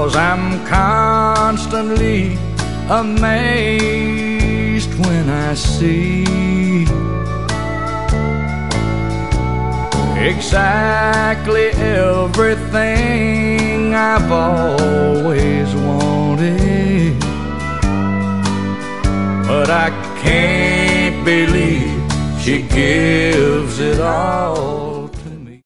'cause I'm constantly amazed when I see exactly everything I've always wanted. But I can't believe she gives it all